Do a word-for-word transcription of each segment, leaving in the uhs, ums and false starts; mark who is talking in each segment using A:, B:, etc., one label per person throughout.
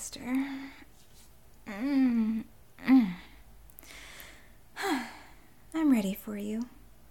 A: master. Mm, mm. I'm ready for you.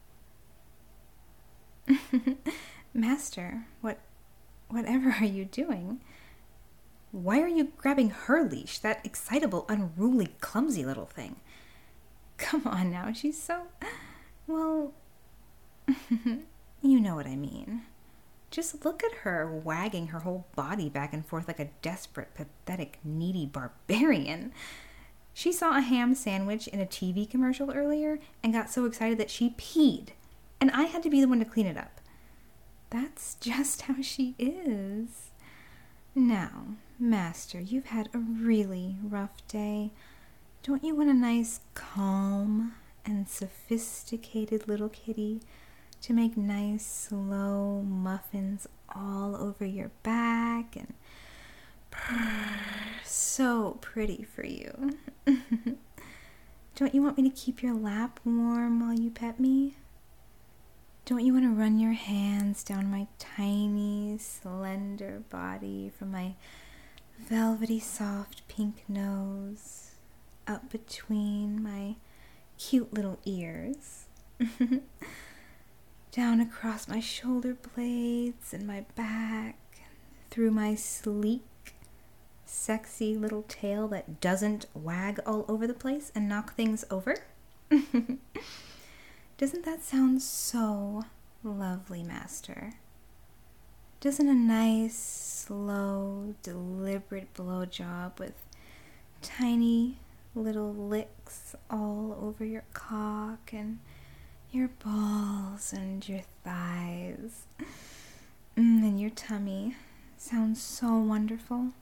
A: Master, what, whatever are you doing? Why are you grabbing her leash, that excitable, unruly, clumsy little thing? Come on now, she's so... Well, you know what I mean. Just look at her wagging her whole body back and forth like a desperate, pathetic, needy barbarian. She saw a ham sandwich in a T V commercial earlier and got so excited that she peed, and I had to be the one to clean it up. That's just how she is. Now, Master, you've had a really rough day. Don't you want a nice, calm, and sophisticated little kitty to make nice, slow muffins all over your back and purr so pretty for you? Don't you want me to keep your lap warm while you pet me? Don't you want to run your hands down my tiny, slender body from my velvety, soft pink nose up between my cute little ears, down across my shoulder blades and my back, through my sleek, sexy little tail that doesn't wag all over the place and knock things over? Doesn't that sound so lovely, Master? Doesn't a nice, slow, deliberate blowjob with tiny little licks all over your cock and your balls and your thighs mm, and your tummy sound so wonderful?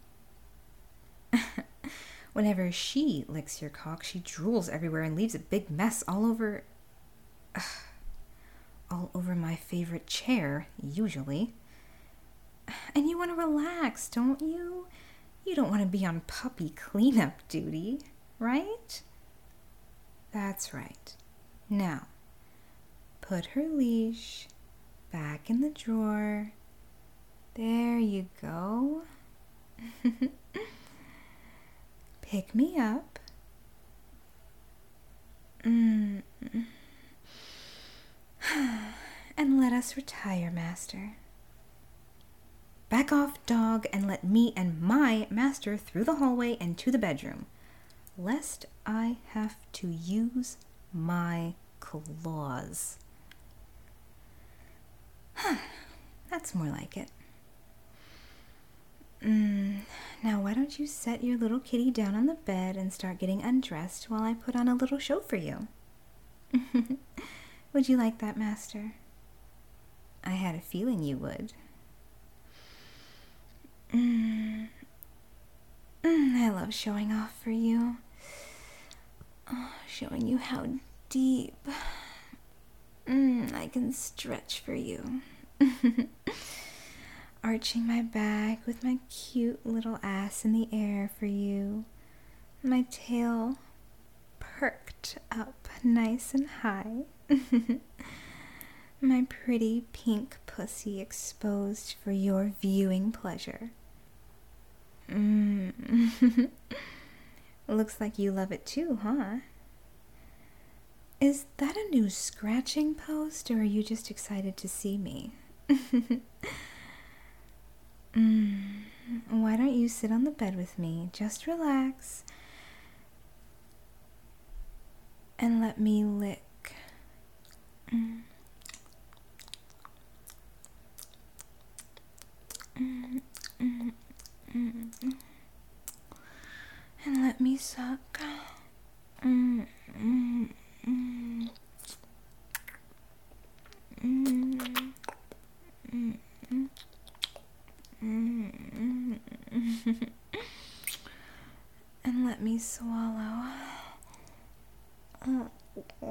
A: Whenever she licks your cock, she drools everywhere and leaves a big mess all over... Ugh, all over my favorite chair, usually. And you want to relax, don't you? You don't want to be on puppy cleanup duty, right? That's right. Now, put her leash back in the drawer. There you go. Pick me up. Mm. And let us retire, Master. Back off, dog, and let me and my master through the hallway and to the bedroom, lest I have to use my claws. That's more like it. Mm, now why don't you set your little kitty down on the bed and start getting undressed while I put on a little show for you? Would you like that, Master? I had a feeling you would. Mm. Mm, I love showing off for you. Oh, showing you how deep mm, I can stretch for you. Arching my back with my cute little ass in the air for you. My tail perked up nice and high. My pretty pink pussy exposed for your viewing pleasure. Mm. Looks like you love it too, huh? Is that a new scratching post, or are you just excited to see me? mm. Why don't you sit on the bed with me? Just relax and let me lick. Mm. Mm, mm, mm, mm. And let me suck. Mm, mm, mm. Mm, mm, mm. Mm, mm. And let me swallow. Mm.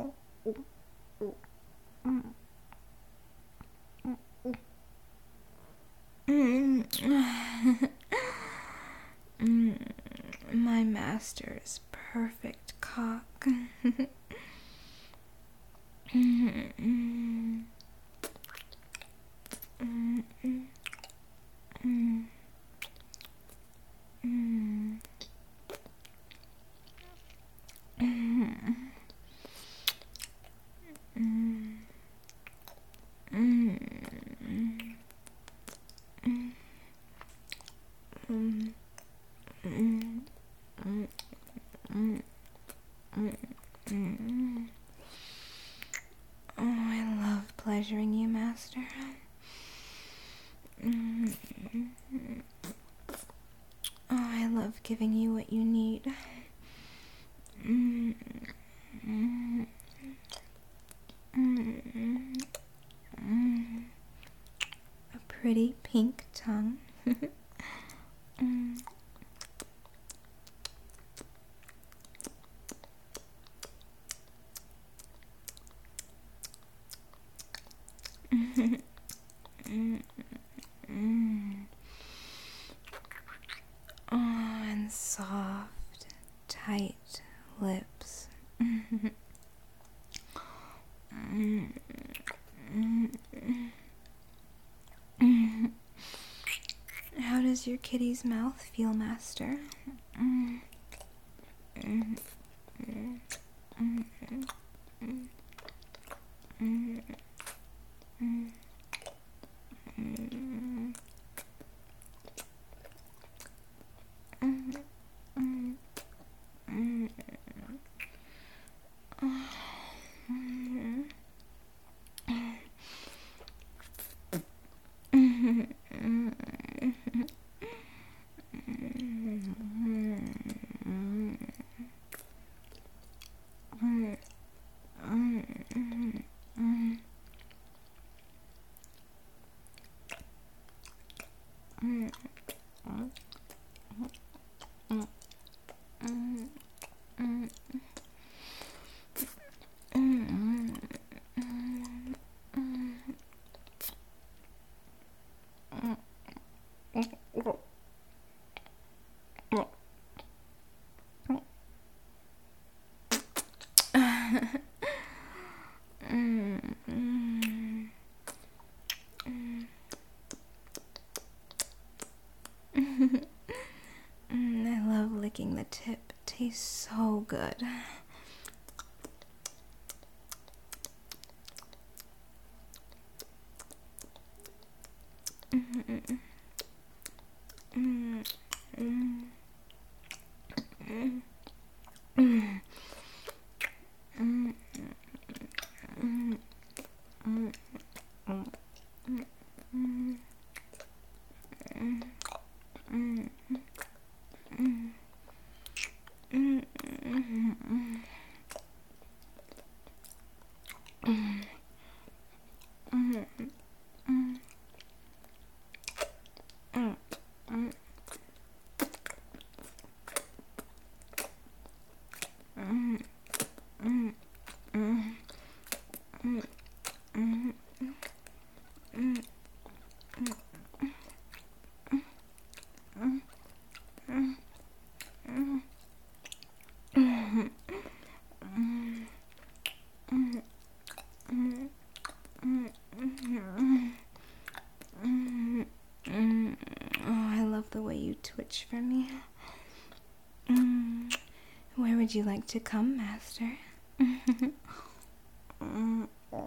A: Mm, my master's perfect cock. mm, mm, mm, mm, mm. pleasuring you, Master. Mm. Oh, I love giving you what you need. Mm. Mm. Mm. Mm. A pretty pink tongue. Mm. Mm. Mm. Oh, and soft, tight lips. Mm. Mm. Mm. How does your kitty's mouth feel, Master? Mm. Mm. Mm. Mm. Mm. Mm. Mm. Mm. Mm. Mm. Mm. Mm, I love licking the tip. It tastes so good. Mm, mm, mm, mm, mm, mm, mm, mm, mm, mm, mm, mm. Mm, mm, mm, mm, mm, mm, mm, mm, mm, mm, mm, mm, mm, mm, mm, mm. Oh, I love the way you twitch for me. Mm. Where would you like to come, Master? Mm.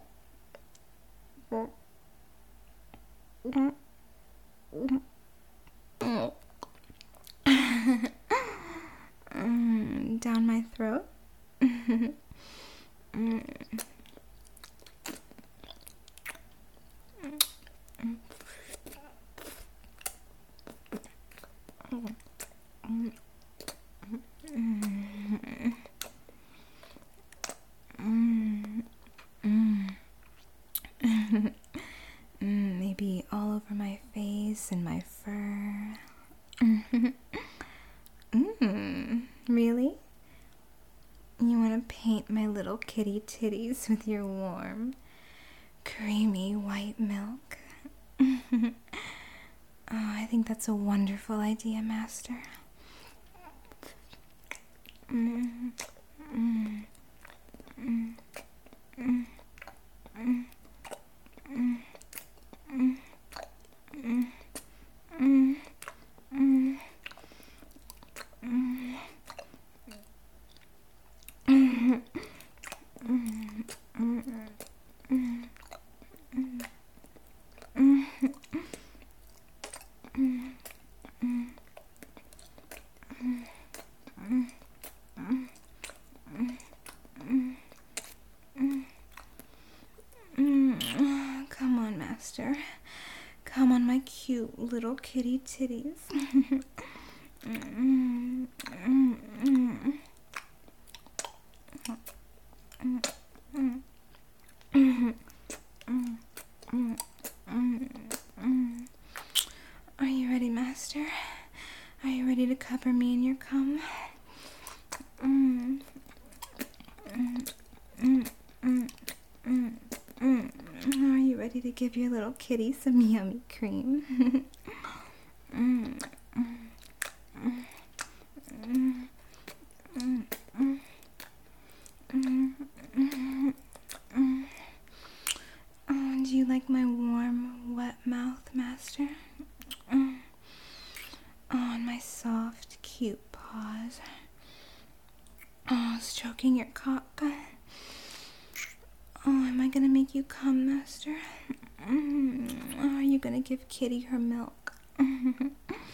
A: Mm, down my throat. Mm. Mm. Mm. Mm, maybe all over my face and my fur. Mm, really? You want to paint my little kitty titties with your warm, creamy white milk? Oh, I think that's a wonderful idea, Master. Mm, mm, mm, mm, mm, mm, mm, mm, mm, mm, mm. master. Come on, my cute little kitty titties. Are you ready, master? Are you ready to cover me in your cum? Mm. Mm. Mm. Mm. Mm. Mm. Are you ready to give your little kitty some yummy cream? Mm. Mm. Mm. Mm. Mm. Mm. Mm. Mm. Mm. Oh, do you like my warm, wet mouth, master? Mm. Oh, and my soft, cute paws. Oh, stroking your cock. Oh, am I gonna make you come, master? Mm. Oh, are you gonna give Kitty her milk? Mm.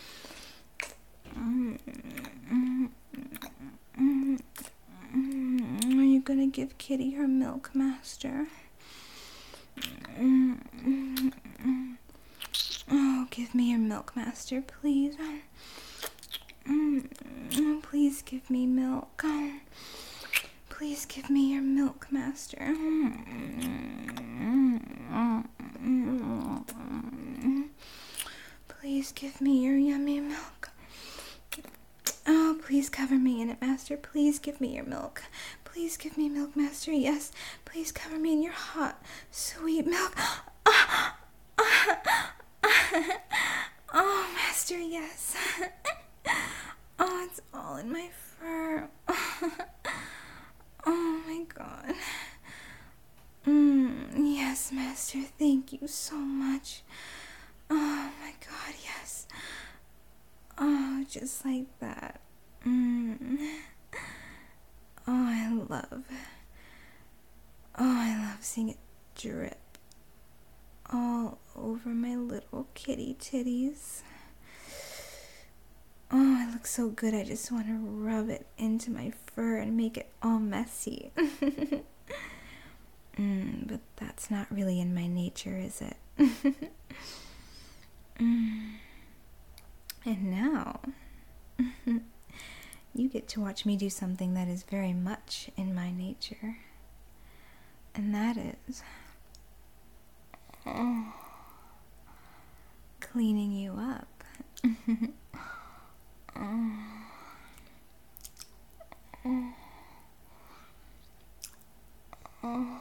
A: Mm. Mm. Mm. Mm. Are you gonna give Kitty her milk, master? Mm. Mm. Mm. Oh, give me your milk, master, please. Mm. Oh, please give me milk. Please give me your milk, master. Please give me your yummy milk. Oh, please cover me in it, master. Please give me your milk. Please give me milk, master. Yes, please cover me in your hot, sweet milk. Oh, master, yes. Oh, it's all in my fur. Oh my god. Mm, yes, master, thank you so much. Oh my god, yes. Oh, just like that. Mm. Oh, I love. Oh, I love seeing it drip all over my little kitty titties. Oh, it looks so good. I just want to rub it into my fur and make it all messy. mm, but that's not really in my nature, is it? mm. And now, you get to watch me do something that is very much in my nature. And that is oh, cleaning you up. Oh. Oh. Oh.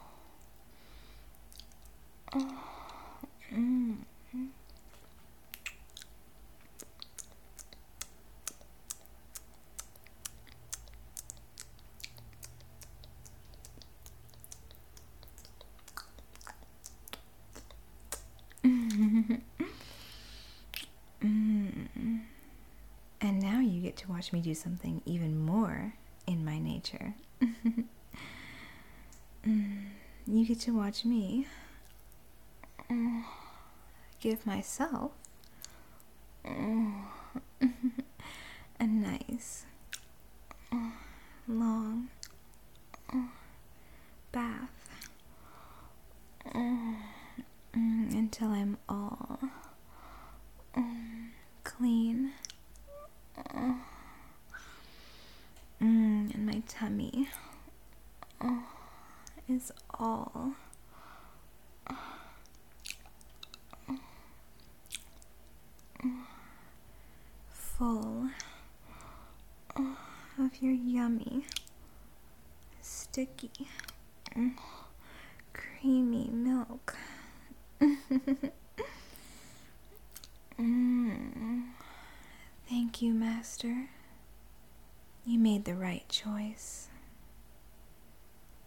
A: Oh. Mm. mm. And now you get to watch me do something even more in my nature. mm. You get to watch me uh, give myself uh, a nice, uh, long uh, bath uh, mm, until I'm all um, clean. Uh, mm, and my tummy uh, is all uh, uh, full uh, of your yummy, sticky, uh, creamy milk. mm. Thank you, master. You made the right choice.